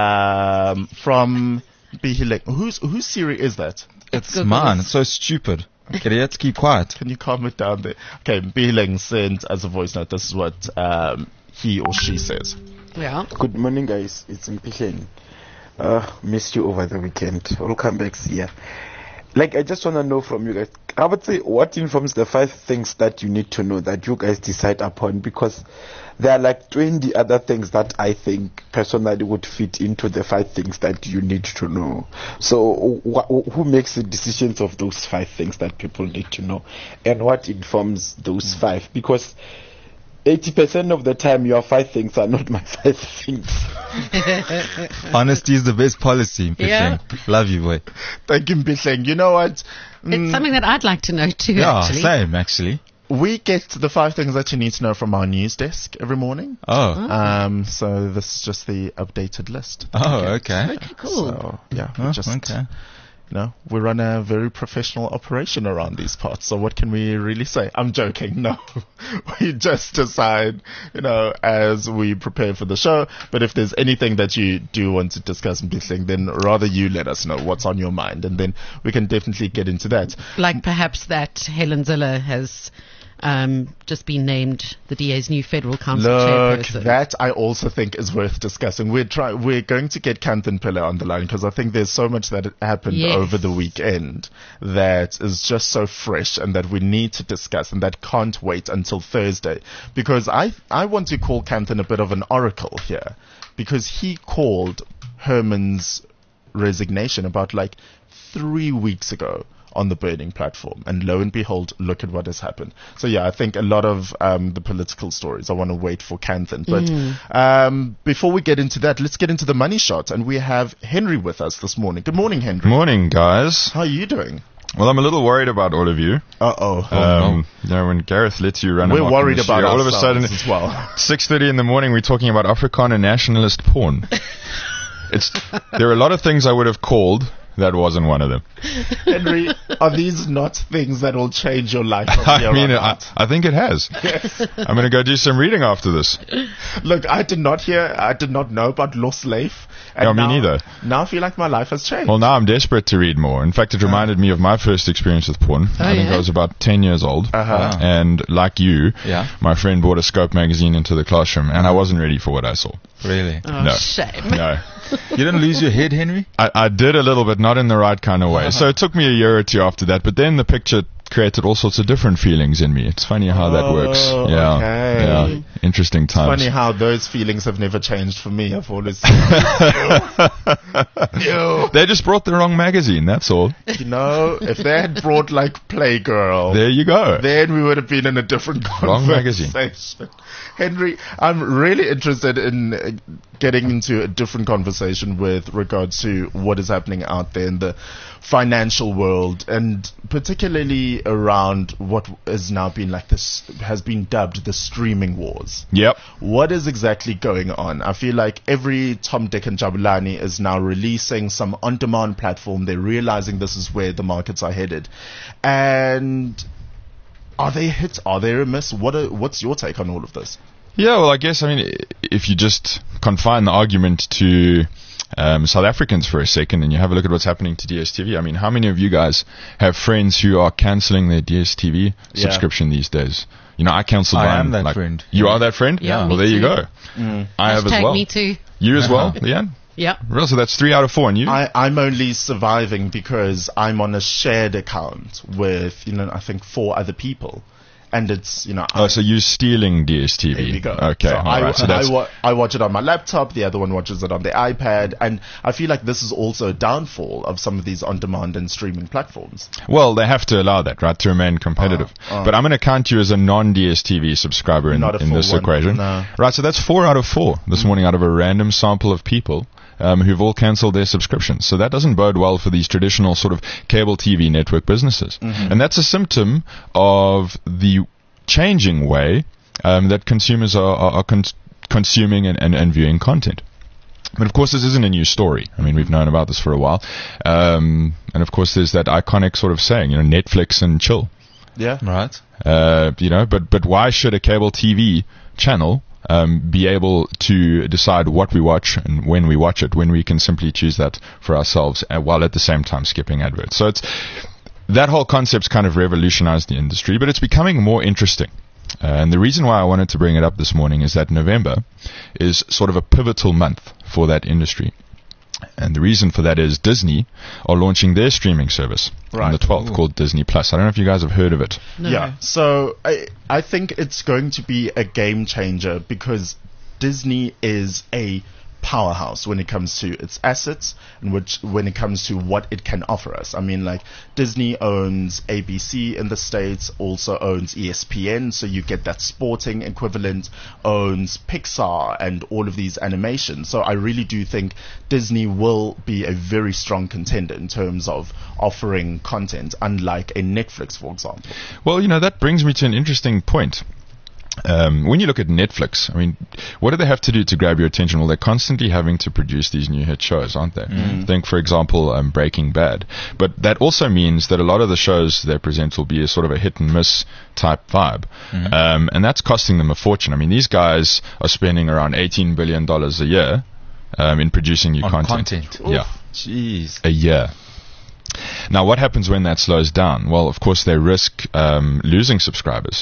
From Bihilek. Whose Siri is that? It's mine. It's so stupid. Okay, let's keep quiet. Can you calm it down there? Okay, Bihilek sent as a voice note. This is what he or she says. Yeah. Good morning, guys. It's Mpihleng. Missed you over the weekend. I'll come back here. I just want to know from you guys, I would say, what informs the 5 things that you need to know that you guys decide upon? Because there are 20 other things that I think personally would fit into the 5 things that you need to know. So who makes the decisions of those 5 things that people need to know? And what informs those 5? Because 80% of the time, your 5 things are not my 5 things. Honesty is the best policy, Mpihleng. Yeah. Love you, boy. Thank you, Mpihleng. You know what? It's something that I'd like to know too, Yeah, actually. same, actually. We get the 5 things that you need to know from our news desk every morning. Oh. So this is just the updated list. Oh, okay. Okay, cool. So, yeah, Oh, okay. We run a very professional operation around these parts. So what can we really say? I'm joking. No, we just decide, as we prepare for the show. But if there's anything that you do want to discuss and then rather you let us know what's on your mind, and then we can definitely get into that. Like perhaps that Helen Ziller has just been named the DA's new federal council chairperson. Look, that I also think is worth discussing. We're going to get Kanthan Piller on the line because I think there's so much that happened over the weekend that is just so fresh and that we need to discuss and that can't wait until Thursday. Because I want to call Kanthan a bit of an oracle here, because he called Herman's resignation about 3 weeks ago on the burning platform, and lo and behold, look at what has happened. So yeah, I think a lot of the political stories I want to wait for Kanthan. But before we get into that, let's get into the money shot, and we have Henry with us this morning. Good morning, Henry. Morning, guys. How are you doing? Well, I'm a little worried about all of you. Uh-oh. When Gareth lets you run we're amok worried in the about studio, all of a ourselves sudden, as well. 6:30 in the morning, we're talking about Afrikaner nationalist porn. There are a lot of things I would have called that wasn't one of them. Henry, are these not things that will change your life from here I mean, on out? I think it has. I'm going to go do some reading after this. Look, I did not know about Law Slave. And Yeah, me now, neither. Now I feel like my life has changed. Well, now I'm desperate to read more. In fact, it reminded me of my first experience with porn. I think yeah? I was about 10 years old. Uh-huh. And like you, Yeah. my friend brought a Scope magazine into the classroom, and I wasn't ready for what I saw. Really? Oh, No. shame. No. You didn't lose your head, Henry? I did a little bit, not in the right kind of way. So it took me a year or two after that, but then the picture created all sorts of different feelings in me. It's funny how that works. Yeah. okay. Yeah. Interesting times. Funny how those feelings have never changed for me. I've always, They just brought the wrong magazine, that's all. if they had brought like Playgirl, There you go. then we would have been in a different Wrong conversation. magazine. Henry, I'm really interested in getting into a different conversation with regards to what is happening out there in the financial world, and particularly around what has now been has been dubbed the streaming wars. Yep. What is exactly going on? I feel like every Tom, Dick and Jabulani is now releasing some on-demand platform. They're realizing this is where the markets are headed. And are they a hit? Are they a miss? What's your take on all of this? Yeah, well, I guess, I mean, if you just confine the argument to South Africans for a second and you have a look at what's happening to DSTV, I mean, how many of you guys have friends who are cancelling their DSTV subscription these days? You know, I cancelled mine. I am that friend. You are that friend? Yeah, Well, me there you too. go. I have as Hashtag well. me too. You as well, Leanne? Yeah. Well, so that's 3 out of 4, and you? I'm only surviving because I'm on a shared account with, I think 4 other people. And it's, so you're stealing DSTV. There we go. Okay, So all right. So that's, I watch it on my laptop. The other one watches it on the iPad. And I feel like this is also a downfall of some of these on-demand and streaming platforms. well, they have to allow that, right, to remain competitive. But I'm going to count you as a non-DSTV subscriber in Not a this full one, equation. no. Right, so that's 4 out of 4 this morning out of a random sample of people who've all cancelled their subscriptions. So that doesn't bode well for these traditional sort of cable TV network businesses. And that's a symptom of the changing way that consumers are consuming and viewing content. But of course, this isn't a new story. I mean, we've known about this for a while. And of course, there's that iconic sort of saying, Netflix and chill. Yeah. Right. But why should a cable TV channel be able to decide what we watch and when we watch it, when we can simply choose that for ourselves while at the same time skipping adverts? So that whole concept's kind of revolutionized the industry, but it's becoming more interesting. And the reason why I wanted to bring it up this morning is that November is sort of a pivotal month for that industry. And the reason for that is Disney are launching their streaming service on the 12th called Disney Plus. I don't know if you guys have heard of it. No. Yeah. So I think it's going to be a game changer because Disney is a powerhouse when it comes to its assets and when it comes to what it can offer us. I mean, like Disney owns ABC in the States, also owns ESPN, so you get that sporting equivalent, owns Pixar and all of these animations. So I really do think Disney will be a very strong contender in terms of offering content, unlike a Netflix, for example. Well, that brings me to an interesting point. When you look at Netflix, I mean, what do they have to do to grab your attention? Well, they're constantly having to produce these new hit shows, aren't they? Think, for example, Breaking Bad. But that also means that a lot of the shows they present will be a sort of a hit and miss type vibe. And that's costing them a fortune. I mean, these guys are spending around $18 billion a year in producing new content. Yeah. Jeez. A year. Now, what happens when that slows down? Well, of course, they risk losing subscribers.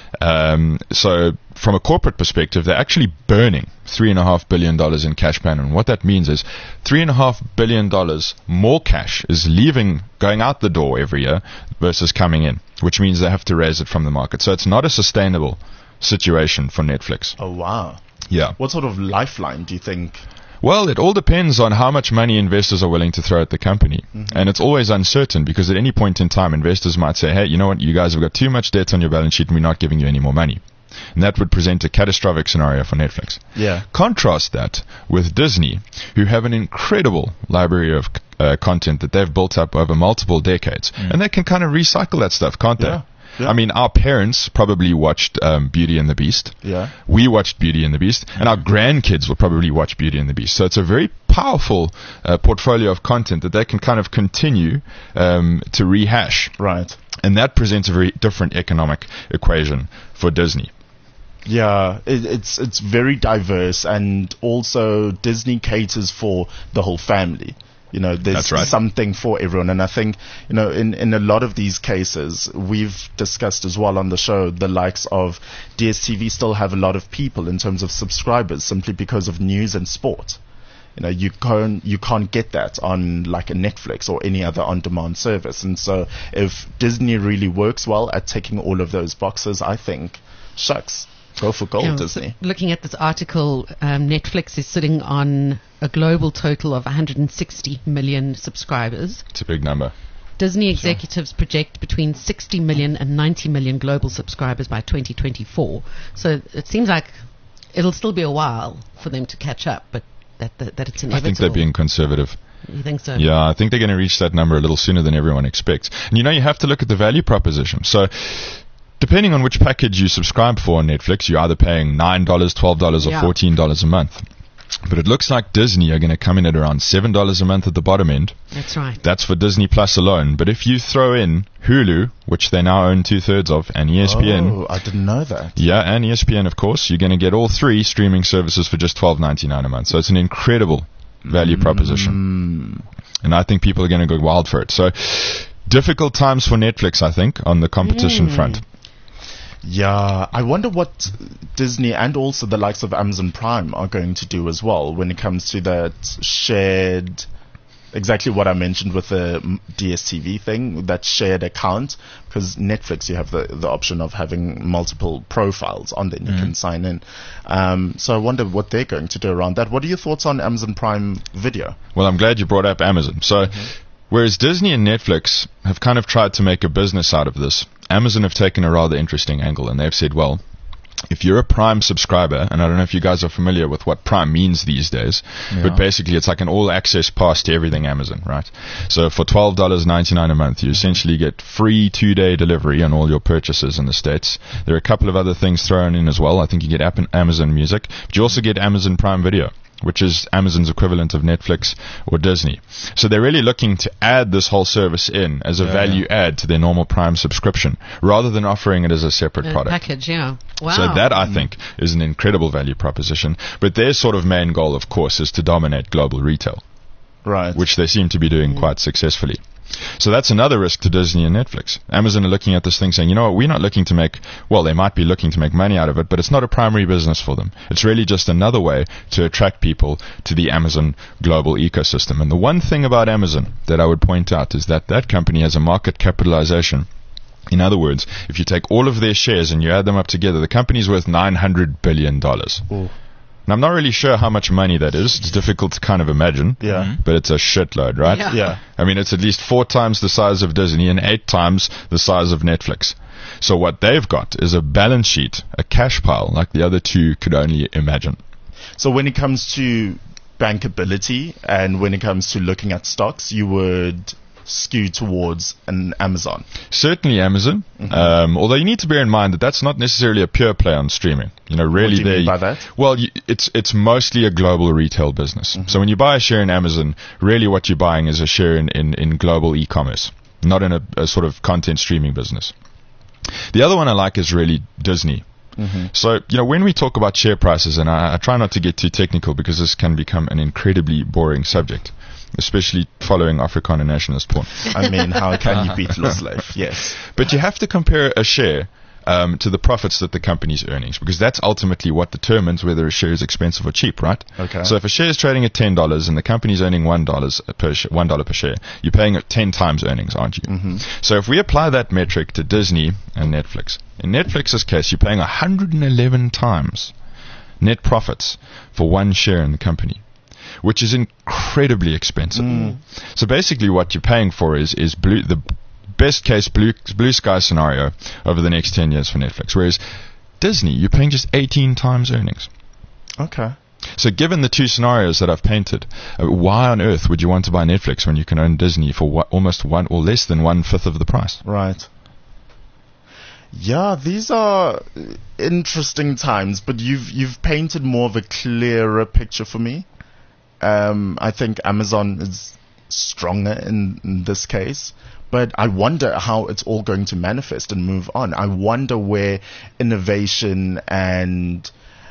So, from a corporate perspective, they're actually burning $3.5 billion in cash burn. And what that means is $3.5 billion more cash is going out the door every year versus coming in, which means they have to raise it from the market. So, it's not a sustainable situation for Netflix. Oh, wow. Yeah. What sort of lifeline do you think? Well, it all depends on how much money investors are willing to throw at the company. And it's always uncertain because at any point in time, investors might say, hey, you know what, you guys have got too much debt on your balance sheet and we're not giving you any more money. And that would present a catastrophic scenario for Netflix. Yeah. Contrast that with Disney, who have an incredible library of content that they've built up over multiple decades. And they can kind of recycle that stuff, can't they? Yeah. Yeah. I mean, our parents probably watched Beauty and the Beast. Yeah. We watched Beauty and the Beast, and our grandkids will probably watch Beauty and the Beast. So it's a very powerful portfolio of content that they can kind of continue to rehash. Right. And that presents a very different economic equation for Disney. Yeah, it's very diverse, and also Disney caters for the whole family. You know, there's That's right. something for everyone. And I think, you know, in a lot of these cases, we've discussed as well on the show, the likes of DSTV still have a lot of people in terms of subscribers simply because of news and sport. You know, you can't get that on like a Netflix or any other on-demand service. And so if Disney really works well at ticking all of those boxes, I think, shucks, go for gold, Yeah, Disney. Looking at this article, Netflix is sitting on a global total of 160 million subscribers. It's a big number. Disney executives project between 60 million and 90 million global subscribers by 2024. So it seems like it'll still be a while for them to catch up, but that it's inevitable. I think they're being conservative. You think so? Yeah, I think they're going to reach that number a little sooner than everyone expects. And you know, you have to look at the value proposition. So depending on which package you subscribe for on Netflix, you're either paying $9, $12, or Yeah. $14 a month. But it looks like Disney are going to come in at around $7 a month at the bottom end. That's right. That's for Disney Plus alone. But if you throw in Hulu, which they now own 2/3 of, and ESPN, Oh, I didn't know that. yeah, and ESPN, of course, you're going to get all three streaming services for just $12.99 a month. So it's an incredible value proposition. And I think people are going to go wild for it. So difficult times for Netflix, I think, on the competition front. Yeah, I wonder what Disney and also the likes of Amazon Prime are going to do as well when it comes to that shared, exactly what I mentioned with the DSTV thing, that shared account. Because Netflix, you have the option of having multiple profiles on there and you can sign in. So I wonder what they're going to do around that. What are your thoughts on Amazon Prime Video? Well, I'm glad you brought up Amazon. So whereas Disney and Netflix have kind of tried to make a business out of this, Amazon have taken a rather interesting angle, and they've said, well, if you're a Prime subscriber, and I don't know if you guys are familiar with what Prime means these days, but basically it's like an all-access pass to everything Amazon, right? So for $12.99 a month, you essentially get free 2-day delivery on all your purchases in the States. There are a couple of other things thrown in as well. I think you get Amazon Music, but you also get Amazon Prime Video, which is Amazon's equivalent of Netflix or Disney. So they're really looking to add this whole service in as a value add to their normal Prime subscription, rather than offering it as a separate product. Package, yeah. Wow. So that, I think, is an incredible value proposition. But their sort of main goal, of course, is to dominate global retail, Right. which they seem to be doing quite successfully. So that's another risk to Disney and Netflix. Amazon are looking at this thing saying, you know what, we're not looking to make, well, they might be looking to make money out of it, but it's not a primary business for them. It's really just another way to attract people to the Amazon global ecosystem. And the one thing about Amazon that I would point out is that that company has a market capitalization. In other words, if you take all of their shares and you add them up together, the company's worth $900 billion. Ooh. And I'm not really sure how much money that is. It's difficult to kind of imagine. Yeah. But it's a shitload, right? Yeah. Yeah. I mean, it's at least 4 times the size of Disney and 8 times the size of Netflix. So what they've got is a balance sheet, a cash pile, like the other two could only imagine. So when it comes to bankability and when it comes to looking at stocks, you would skew towards an Amazon. Certainly Amazon, although you need to bear in mind that that's not necessarily a pure play on streaming. You know, really, What do you mean by that? Well, it's mostly a global retail business. So when you buy a share in Amazon, really what you're buying is a share in global e-commerce, not in a sort of content streaming business. The other one I like is really Disney. So, you know, when we talk about share prices, and I try not to get too technical because this can become an incredibly boring subject, especially following Afrikaner nationalist porn. I mean, how can you beat Lost Life? Yes. But you have to compare a share to the profits that the company's earning, because that's ultimately what determines whether a share is expensive or cheap, right? Okay. So if a share is trading at $10 and the company's earning $1 per share, you're paying at 10 times earnings, aren't you? So if we apply that metric to Disney and Netflix, in Netflix's case, you're paying 111 times net profits for one share in the company, which is incredibly expensive. So basically what you're paying for is the best case blue sky scenario over the next 10 years for Netflix. Whereas Disney, you're paying just 18 times earnings. Okay. So given the two scenarios that I've painted, why on earth would you want to buy Netflix when you can own Disney for almost one or less than 1/5 of the price? Right. Yeah, these are interesting times, but you've painted more of a clearer picture for me. I think Amazon is stronger in this case, but I wonder how it's all going to manifest and move on. I wonder where innovation and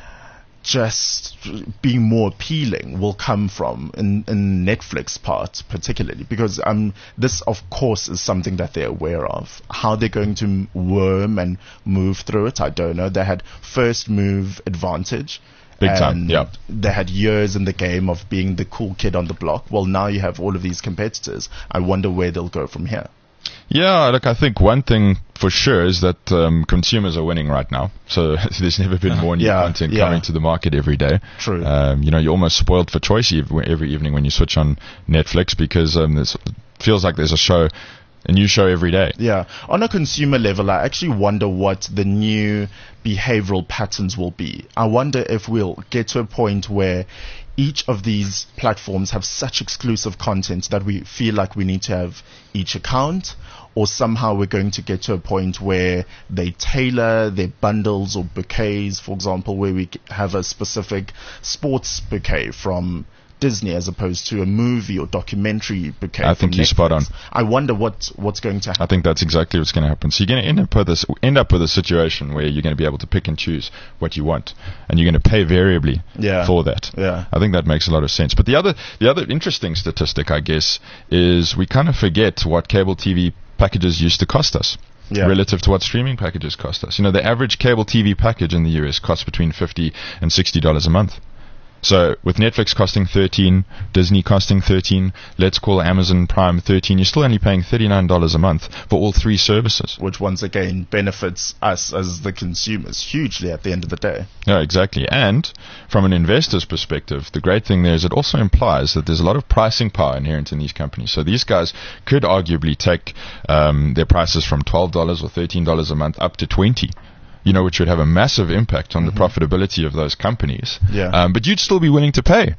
just being more appealing will come from in Netflix part particularly, because this of course is something that they're aware of. How they're going to worm and move through it, I don't know. They had first move advantage. Big time, yeah. They had years in the game of being the cool kid on the block. Well, now you have all of these competitors. I wonder where they'll go from here. Yeah, look, I think one thing for sure is that consumers are winning right now. So there's never been more new content coming to the market every day. True. You're almost spoiled for choice every evening when you switch on Netflix, because it feels like there's a new show every day. Yeah. On a consumer level, I actually wonder what the new behavioral patterns will be. I wonder if we'll get to a point where each of these platforms have such exclusive content that we feel like we need to have each account, or somehow we're going to get to a point where they tailor their bundles or bouquets, for example, where we have a specific sports bouquet from Disney as opposed to a movie or documentary bouquet. I think you're spot on. I wonder what's going to happen. I think that's exactly what's going to happen. So you're going to end up with a situation where you're going to be able to pick and choose what you want, and you're going to pay variably for that. Yeah. I think that makes a lot of sense. But the other interesting statistic, I guess, is we kind of forget what cable TV packages used to cost us. Yeah. Relative to what streaming packages cost us. The average cable TV package in the US costs between $50 and $60 a month. So with Netflix costing $13, Disney costing $13, let's call Amazon Prime $13, you're still only paying $39 a month for all three services. Which once again benefits us as the consumers hugely at the end of the day. Yeah, exactly. And from an investor's perspective, the great thing there is it also implies that there's a lot of pricing power inherent in these companies. So these guys could arguably take their prices from $12 or $13 a month up to $20. Which would have a massive impact on the profitability of those companies. Yeah. But you'd still be willing to pay.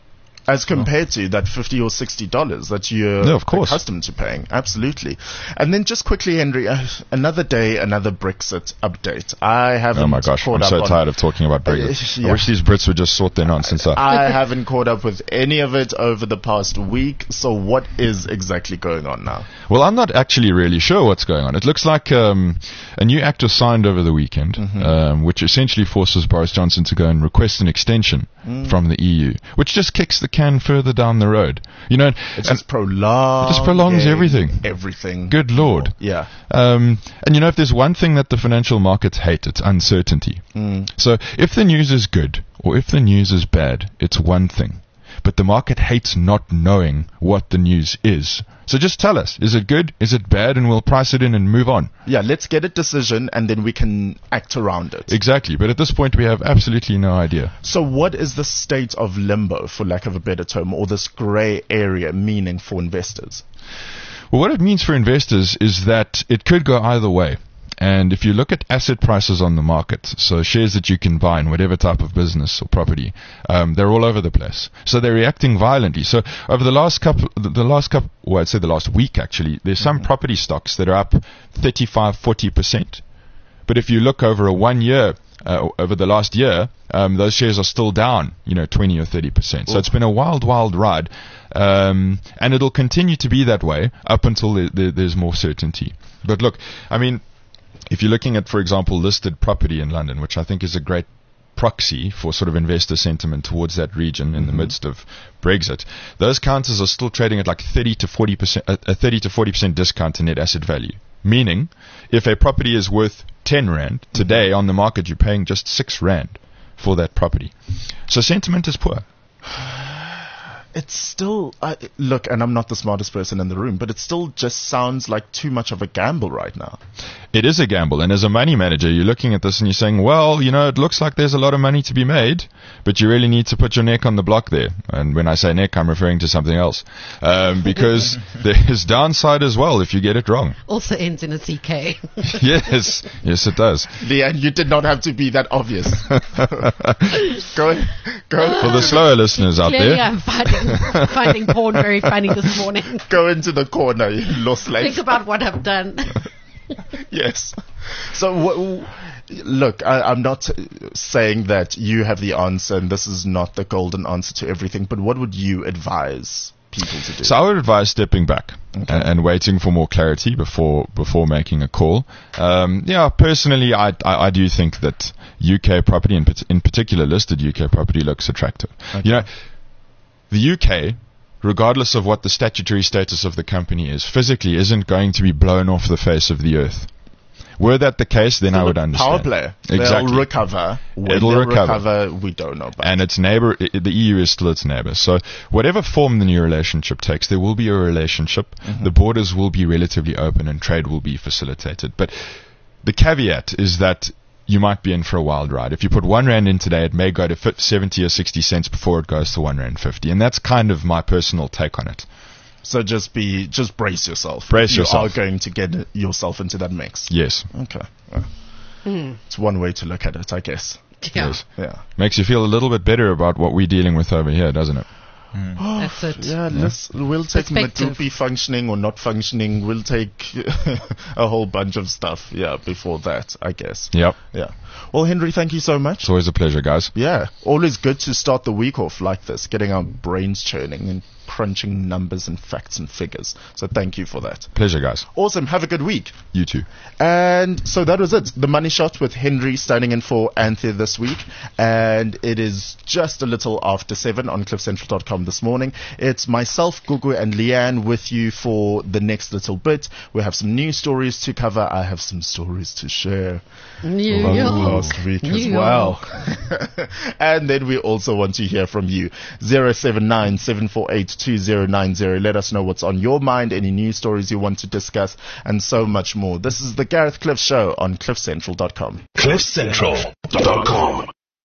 As compared to that $50 or $60 that you're accustomed to paying. Absolutely. And then just quickly, Henry, another day, another Brexit update. I haven't Oh my gosh, I'm so tired of talking about Brexit. I wish these Brits would just sort their nonsense out. I haven't caught up with any of it over the past week. So what is exactly going on now? Well, I'm not actually really sure what's going on. It looks like a new act was signed over the weekend, which essentially forces Boris Johnson to go and request an extension from the EU, which just kicks the can further down the road. It just prolongs everything. Everything. Good Lord. Yeah. And if there's one thing that the financial markets hate, it's uncertainty. So if the news is good or if the news is bad, it's one thing. But the market hates not knowing what the news is. So just tell us, is it good, is it bad, and we'll price it in and move on. Yeah, let's get a decision and then we can act around it. Exactly, but at this point we have absolutely no idea. So what is the state of limbo, for lack of a better term, or this grey area meaning for investors? Well, what it means for investors is that it could go either way. And if you look at asset prices on the market, so shares that you can buy in whatever type of business or property, they're all over the place. So they're reacting violently. So over the last week actually, there's some property stocks that are up 35-40%. But if you look over over the last year, those shares are still down, 20 or 30%. So it's been a wild, wild ride. And it'll continue to be that way up until there's more certainty. But look, if you're looking at, for example, listed property in London, which I think is a great proxy for sort of investor sentiment towards that region in the midst of Brexit, those counters are still trading at like 30 to 40% discount to net asset value. Meaning, if a property is worth 10 Rand, today on the market you're paying just 6 Rand for that property. So sentiment is poor. It's still, look, and I'm not the smartest person in the room, but it still just sounds like too much of a gamble right now. It is a gamble, and as a money manager, you're looking at this and you're saying, well, it looks like there's a lot of money to be made, but you really need to put your neck on the block there. And when I say neck, I'm referring to something else. Because there's downside as well if you get it wrong. Also ends in a CK. Yes, it does. Leanne, you did not have to be that obvious. Go. For the slower listeners out Clearly there. I'm finding porn very funny this morning. Go into the corner, you lost life. Think about what I've done. Yes. So, look, I'm not saying that you have the answer and this is not the golden answer to everything, but what would you advise people to do? So I would advise stepping back and waiting for more clarity before making a call. Personally, I do think that UK property, in particular listed UK property, looks attractive. Okay. The UK, regardless of what the statutory status of the company is, physically isn't going to be blown off the face of the earth. Were that the case, then I would understand. Power player. Exactly. They'll recover. When It'll recover. We don't know about. And its neighbor, the EU is still its neighbor. So whatever form the new relationship takes, there will be a relationship. The borders will be relatively open and trade will be facilitated. But the caveat is that you might be in for a wild ride. If you put R1 in today, it may go to 70 or 60 cents before it goes to R1.50. And that's kind of my personal take on it. So just brace yourself. Brace yourself. You are going to get yourself into that mix. Yes. Okay. It's one way to look at it, I guess. Yeah. Yes. Yeah. Makes you feel a little bit better about what we're dealing with over here, doesn't it? That's it. Yeah, we'll take Perspective. Medupi functioning or not functioning. We'll take a whole bunch of stuff, before that, I guess. Yep. Yeah. Well, Henry, thank you so much. It's always a pleasure, guys. Yeah, always good to start the week off like this, getting our brains churning and crunching numbers and facts and figures. So thank you for that. Pleasure, guys. Awesome. Have a good week. You too. And so that was it. The Money Shot with Henry standing in for Anthea this week. And it is just a little after 7 on cliffcentral.com this morning. It's myself, Gugu, and Leanne with you for the next little bit. We have some news stories to cover. I have some stories to share. New From York. last week as New well. And then we also want to hear from you. 079-748-2090. Let us know what's on your mind, any news stories you want to discuss, and so much more. This is the Gareth Cliff Show on cliffcentral.com. cliffcentral.com